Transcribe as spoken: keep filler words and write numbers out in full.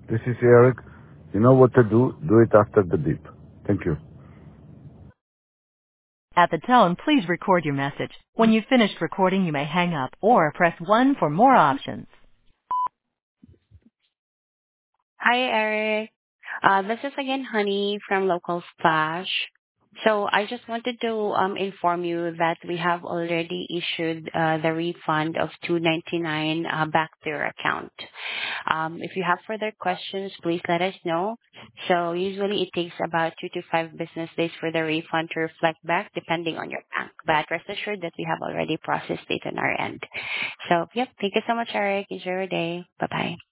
This is Eric. You know what to do. Do it after the beep. Thank you. At the tone, please record your message. When you've finished recording, you may hang up or press one for more options. Hi, Eric. Uh, this is again Honey from Local Splash. So I just wanted to um, inform you that we have already issued uh, the refund of two ninety-nine uh, back to your account. Um, if you have further questions, please let us know. So usually it takes about two to five business days for the refund to reflect back, depending on your bank. But rest assured that we have already processed it on our end. So, yep, thank you so much, Eric. Enjoy your day. Bye-bye.